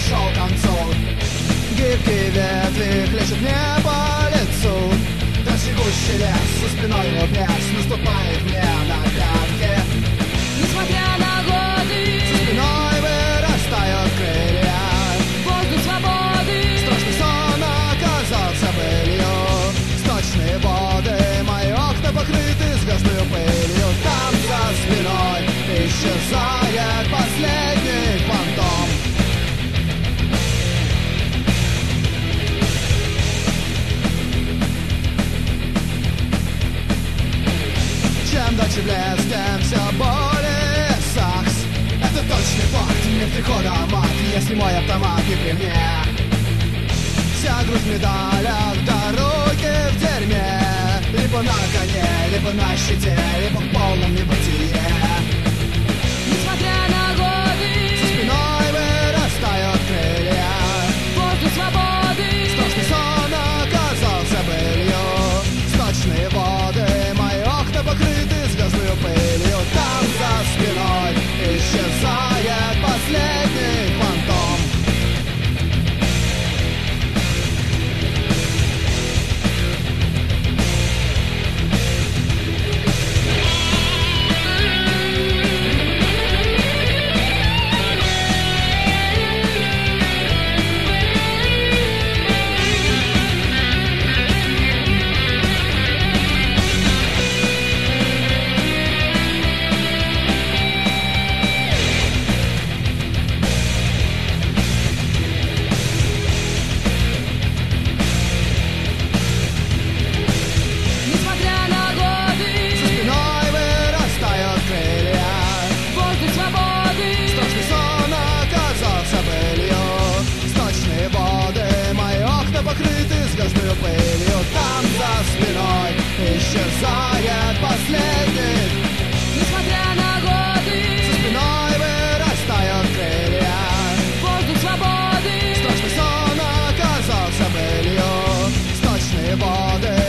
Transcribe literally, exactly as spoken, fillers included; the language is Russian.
подошел к концу. Гибкие ветви хлещут мне по лицу. Даже гуще лес, за спиной рубеж наступает мне на пятки. Несмотря на годы, за спиной вырастают крылья. воздух свободы, Страшный сон оказался былью. Сточные воды, мои окна покрыты звездной пылью. Там за спиной исчезает последний фантом. Чем дальше в лес, тем все более сакс. Это точный факт, мне в три хода мат, если мой автомат не при мне. Вся грудь в медалях, дороги в дерьме. Либо на коне, либо на щите, либо в полном небытие. несмотря на годы, За спиной вырастают крылья. воздух свободы, Страшный сон оказался былью. Сточные воды, мои окна покрыты звездной пылью. Там за спиной исчезает последний фантом. несмотря на годы, За спиной вырастают крылья. воздух свободы, Страшный сон оказался былью. Сточные воды, мои окна покрыты звездной пылью. Там за спиной исчезает последний. несмотря на годы, За спиной вырастают крылья. воздух свободы, Страшный сон оказался былью. Сточные воды,